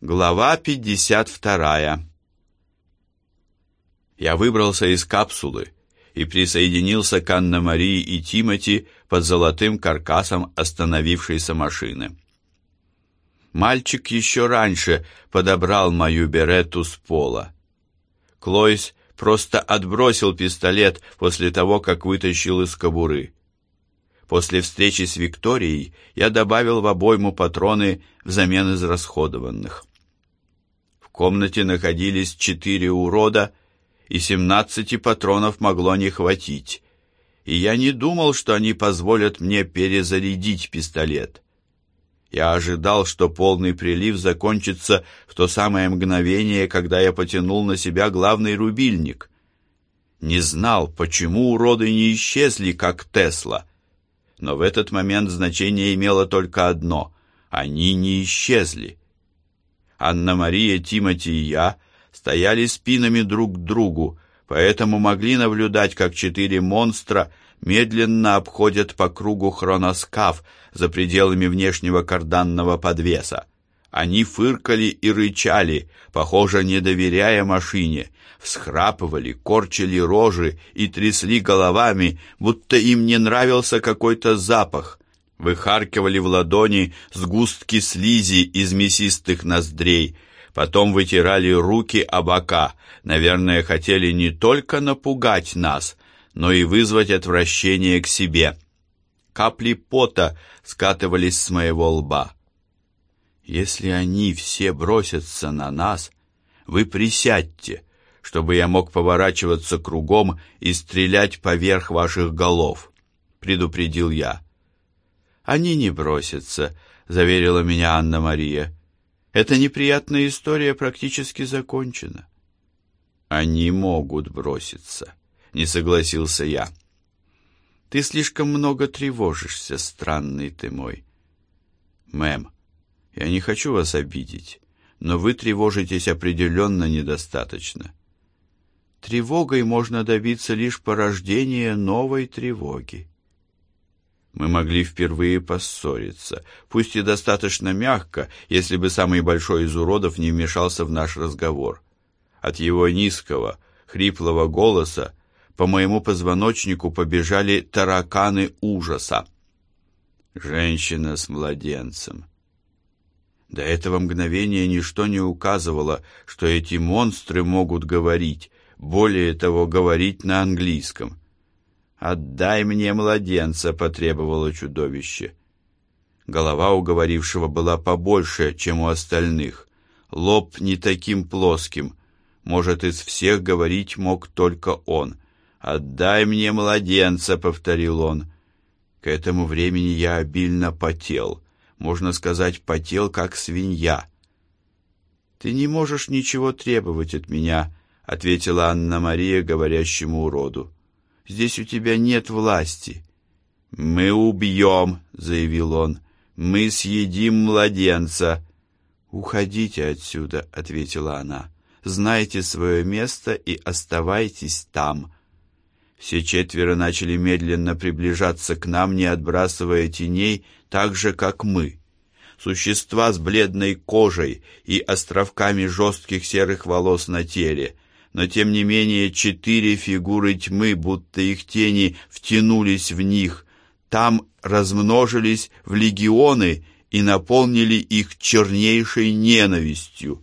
Глава 52. Я выбрался из капсулы и присоединился к Анне-Марии и Тимоти под золотым каркасом остановившейся машины. Мальчик еще раньше подобрал мою беретту с пола. Клойс просто отбросил пистолет после того, как вытащил из кобуры. После встречи с Викторией я добавил в обойму патроны взамен израсходованных. В комнате находились 4 урода, и 17 патронов могло не хватить, и я не думал, что они позволят мне перезарядить пистолет. Я ожидал, что полный прилив закончится в то самое мгновение, когда я потянул на себя главный рубильник. Не знал, почему уроды не исчезли, как Тесла. Но в этот момент значение имело только одно — они не исчезли. Анна-Мария, Тимоти и я стояли спинами друг к другу, поэтому могли наблюдать, как 4 монстра медленно обходят по кругу хроноскаф за пределами внешнего карданного подвеса. Они фыркали и рычали, похоже, не доверяя машине, всхрапывали, корчили рожи и трясли головами, будто им не нравился какой-то запах, выхаркивали в ладони сгустки слизи из мясистых ноздрей, потом вытирали руки о бока, наверное, хотели не только напугать нас, но и вызвать отвращение к себе. Капли пота скатывались с моего лба. «Если они все бросятся на нас, вы присядьте, чтобы я мог поворачиваться кругом и стрелять поверх ваших голов», — предупредил я. «Они не бросятся», — заверила меня Анна-Мария. «Эта неприятная история практически закончена». «Они могут броситься», — не согласился я. «Ты слишком много тревожишься, странный ты мой». «Мэм, я не хочу вас обидеть, но вы тревожитесь определенно недостаточно. Тревогой можно добиться лишь порождения новой тревоги». Мы могли впервые поссориться, пусть и достаточно мягко, если бы самый большой из уродов не вмешался в наш разговор. От его низкого, хриплого голоса по моему позвоночнику побежали тараканы ужаса. Женщина с младенцем. До этого мгновения ничто не указывало, что эти монстры могут говорить, более того, говорить на английском. «Отдай мне младенца», — потребовало чудовище. Голова у говорившего была побольше, чем у остальных, лоб не таким плоским. Может, из всех говорить мог только он. «Отдай мне младенца», — повторил он. К этому времени я обильно потел. Можно сказать, потел, как свинья. «Ты не можешь ничего требовать от меня», — ответила Анна-Мария говорящему уроду. «Здесь у тебя нет власти». «Мы убьем», — заявил он. «Мы съедим младенца». «Уходите отсюда», — ответила она. «Знайте свое место и оставайтесь там». Все 4 начали медленно приближаться к нам, не отбрасывая теней, так же, как мы. Существа с бледной кожей и островками жестких серых волос на теле, но тем не менее 4 фигуры тьмы, будто их тени втянулись в них, там размножились в легионы и наполнили их чернейшей ненавистью.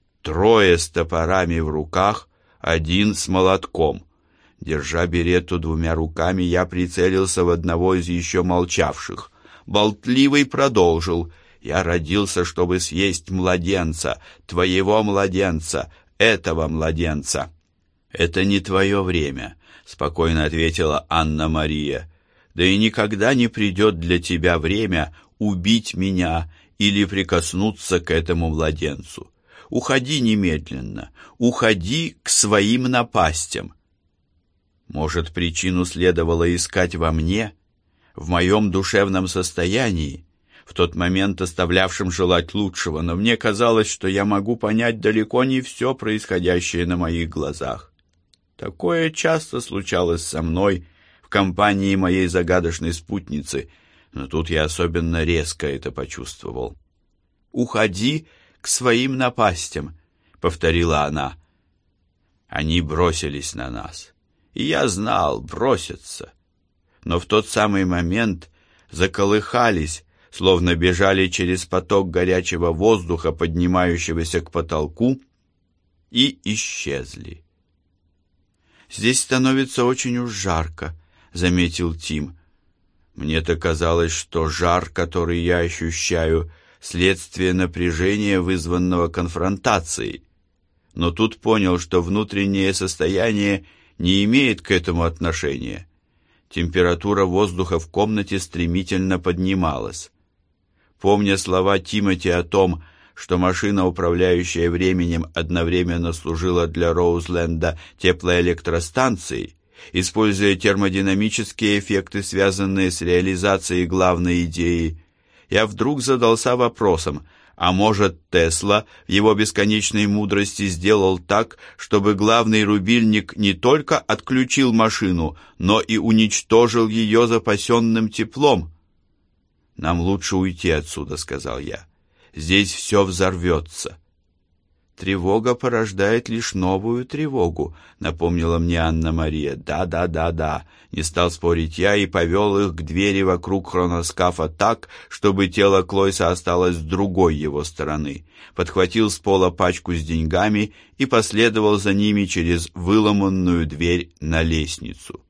3 с топорами в руках, 1 с молотком. Держа беретту 2 руками, я прицелился в одного из еще молчавших. Болтливый продолжил: «Я родился, чтобы съесть младенца, твоего младенца, этого младенца». «Это не твое время», — спокойно ответила Анна-Мария. «Да и никогда не придет для тебя время убить меня или прикоснуться к этому младенцу. Уходи немедленно, уходи к своим напастям». Может, причину следовало искать во мне, в моем душевном состоянии, в тот момент оставлявшем желать лучшего, но мне казалось, что я могу понять далеко не все происходящее на моих глазах. Такое часто случалось со мной в компании моей загадочной спутницы, но тут я особенно резко это почувствовал. «Уходи к своим напастям», — повторила она. Они бросились на нас, и я знал, бросятся. Но в тот самый момент заколыхались, словно бежали через поток горячего воздуха, поднимающегося к потолку, и исчезли. «Здесь становится очень уж жарко», — заметил Тим. Мне-то казалось, что жар, который я ощущаю, следствие напряжения, вызванного конфронтацией. Но тут понял, что внутреннее состояние не имеет к этому отношения. Температура воздуха в комнате стремительно поднималась. Помня слова Тимоти о том, что машина, управляющая временем, одновременно служила для Роузленда теплоэлектростанцией, используя термодинамические эффекты, связанные с реализацией главной идеи, я вдруг задался вопросом, а может, Тесла в его бесконечной мудрости сделал так, чтобы главный рубильник не только отключил машину, но и уничтожил ее запасенным теплом? «Нам лучше уйти отсюда», — сказал я. «Здесь все взорвется». «Тревога порождает лишь новую тревогу», — напомнила мне Анна-Мария. «Да», — не стал спорить я и повел их к двери вокруг хроноскафа так, чтобы тело Клойса осталось с другой его стороны. Подхватил с пола пачку с деньгами и последовал за ними через выломанную дверь на лестницу.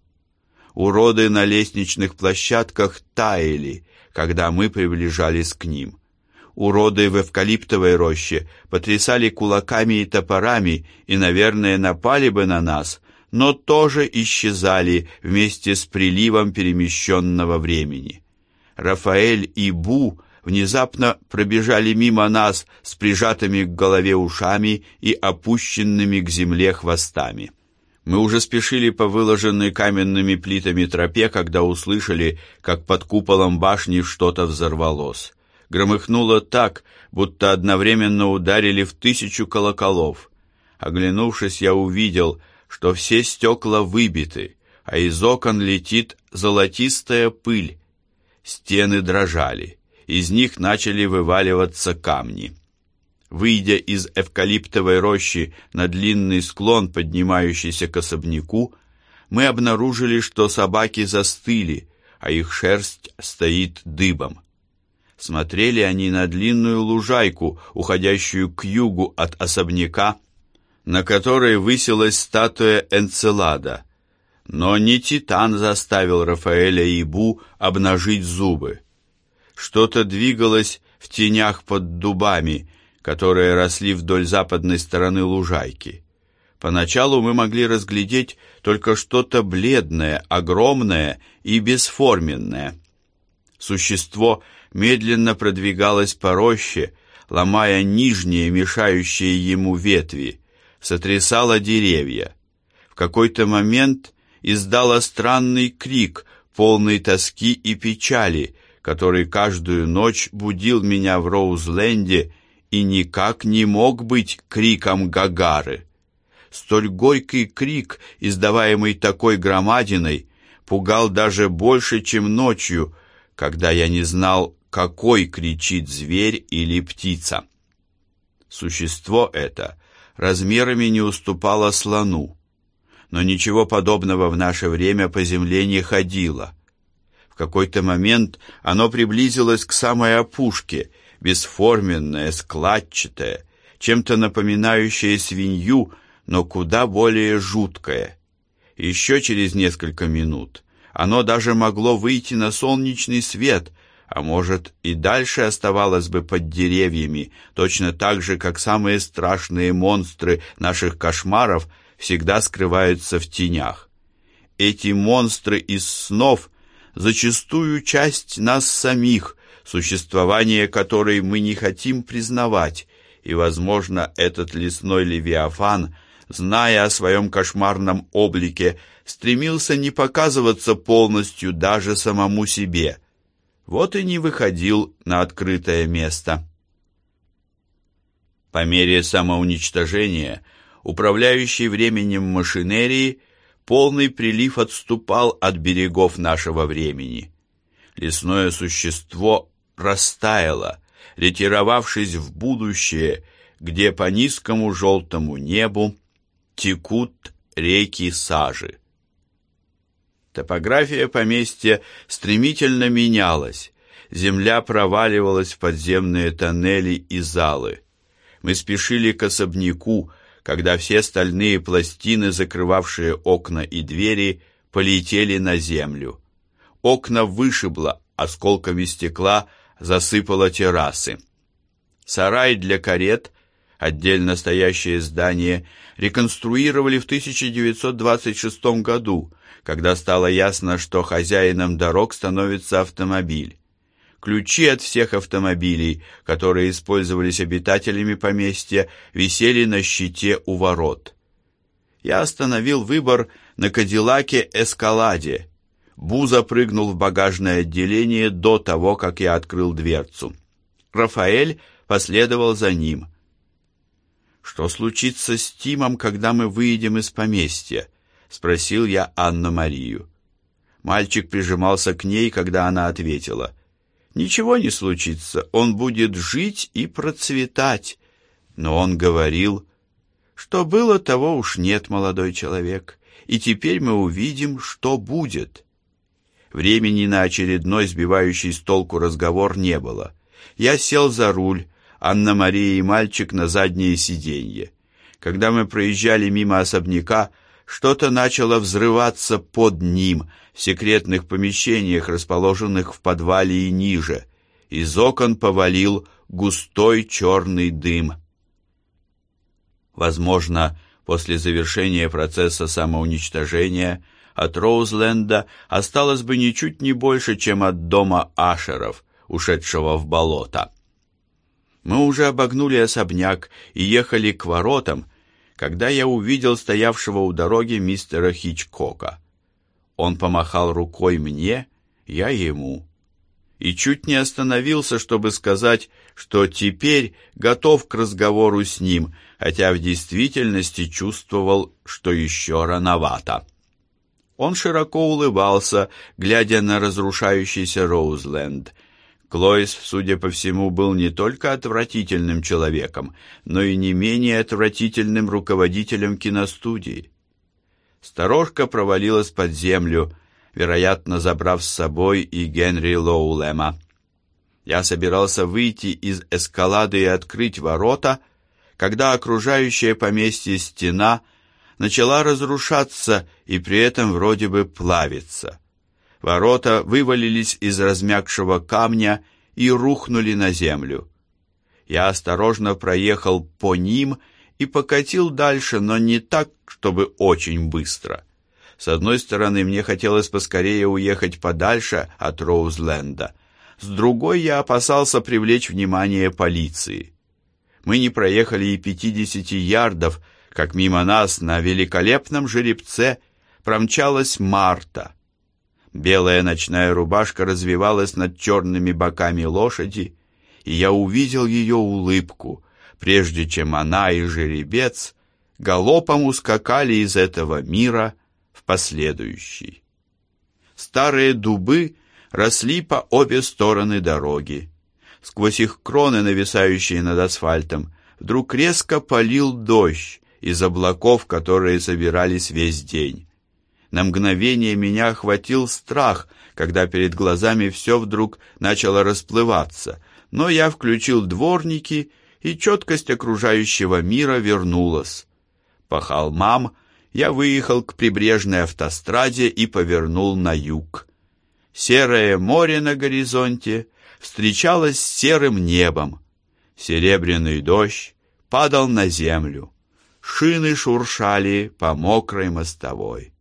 Уроды на лестничных площадках таяли, когда мы приближались к ним. Уроды в эвкалиптовой роще потрясали кулаками и топорами и, наверное, напали бы на нас, но тоже исчезали вместе с приливом перемещенного времени. Рафаэль и Бу внезапно пробежали мимо нас с прижатыми к голове ушами и опущенными к земле хвостами. Мы уже спешили по выложенной каменными плитами тропе, когда услышали, как под куполом башни что-то взорвалось. Громыхнуло так, будто одновременно ударили в 1000 колоколов. Оглянувшись, я увидел, что все стекла выбиты, а из окон летит золотистая пыль. Стены дрожали, из них начали вываливаться камни. Выйдя из эвкалиптовой рощи на длинный склон, поднимающийся к особняку, мы обнаружили, что собаки застыли, а их шерсть стоит дыбом. Смотрели они на длинную лужайку, уходящую к югу от особняка, на которой высилась статуя Энцелада. Но не Титан заставил Рафаэля и Бу обнажить зубы. Что-то двигалось в тенях под дубами, которые росли вдоль западной стороны лужайки. Поначалу мы могли разглядеть только что-то бледное, огромное и бесформенное. Существо медленно продвигалось по роще, ломая нижние, мешающие ему ветви, сотрясало деревья. В какой-то момент издало странный крик, полный тоски и печали, который каждую ночь будил меня в Роузленде и никак не мог быть криком Гагары. Столь горький крик, издаваемый такой громадиной, пугал даже больше, чем ночью, когда я не знал, какой кричит зверь или птица. Существо это размерами не уступало слону, но ничего подобного в наше время по земле не ходило. В какой-то момент оно приблизилось к самой опушке, бесформенное, складчатое, чем-то напоминающее свинью, но куда более жуткое. Еще через несколько минут оно даже могло выйти на солнечный свет, а может и дальше оставалось бы под деревьями, точно так же, как самые страшные монстры наших кошмаров всегда скрываются в тенях. Эти монстры из снов зачастую часть нас самих, существование которой мы не хотим признавать, и, возможно, этот лесной левиафан, зная о своем кошмарном облике, стремился не показываться полностью даже самому себе. Вот и не выходил на открытое место. По мере самоуничтожения, управляющей временем машинерии, полный прилив отступал от берегов нашего времени. Лесное существо растаяло, ретировавшись в будущее, где по низкому желтому небу текут реки сажи. Топография поместья стремительно менялась. Земля проваливалась в подземные тоннели и залы. Мы спешили к особняку, когда все стальные пластины, закрывавшие окна и двери, полетели на землю. Окна вышибло, осколками стекла засыпало террасы. Сарай для карет, отдельно стоящее здание, реконструировали в 1926 году, когда стало ясно, что хозяином дорог становится автомобиль. Ключи от всех автомобилей, которые использовались обитателями поместья, висели на щите у ворот. Я остановил выбор на Кадиллаке Эскаладе. Бу запрыгнул в багажное отделение до того, как я открыл дверцу. Рафаэль последовал за ним. «Что случится с Тимом, когда мы выйдем из поместья?» — спросил я Анну-Марию. Мальчик прижимался к ней, когда она ответила: «Ничего не случится, он будет жить и процветать». Но он говорил: «Что было, того уж нет, молодой человек, и теперь мы увидим, что будет». Времени на очередной сбивающий с толку разговор не было. Я сел за руль, Анна-Мария и мальчик на заднее сиденье. Когда мы проезжали мимо особняка, что-то начало взрываться под ним, в секретных помещениях, расположенных в подвале и ниже. Из окон повалил густой черный дым. Возможно, после завершения процесса самоуничтожения от Роузленда осталось бы ничуть не больше, чем от дома Ашеров, ушедшего в болото. Мы уже обогнули особняк и ехали к воротам, когда я увидел стоявшего у дороги мистера Хичкока. Он помахал рукой мне, я ему. И чуть не остановился, чтобы сказать, что теперь готов к разговору с ним, хотя в действительности чувствовал, что еще рановато. Он широко улыбался, глядя на разрушающийся Роузленд. Клойс, судя по всему, был не только отвратительным человеком, но и не менее отвратительным руководителем киностудии. Сторожка провалилась под землю, вероятно, забрав с собой и Генри Лоулема. Я собирался выйти из эскалады и открыть ворота, когда окружающая поместье стена начала разрушаться и при этом вроде бы плавиться. Ворота вывалились из размягшего камня и рухнули на землю. Я осторожно проехал по ним и покатил дальше, но не так, чтобы очень быстро. С одной стороны, мне хотелось поскорее уехать подальше от Роузленда. С другой, я опасался привлечь внимание полиции. Мы не проехали и 50 ярдов, как мимо нас на великолепном жеребце промчалась Марта. Белая ночная рубашка развивалась над черными боками лошади, и я увидел ее улыбку, прежде чем она и жеребец галопом ускакали из этого мира в последующий. Старые дубы росли по обе стороны дороги. Сквозь их кроны, нависающие над асфальтом, вдруг резко полил дождь из облаков, которые собирались весь день. На мгновение меня охватил страх, когда перед глазами все вдруг начало расплываться, но я включил дворники, и четкость окружающего мира вернулась. По холмам я выехал к прибрежной автостраде и повернул на юг. Серое море на горизонте встречалось с серым небом. Серебряный дождь падал на землю. Шины шуршали по мокрой мостовой.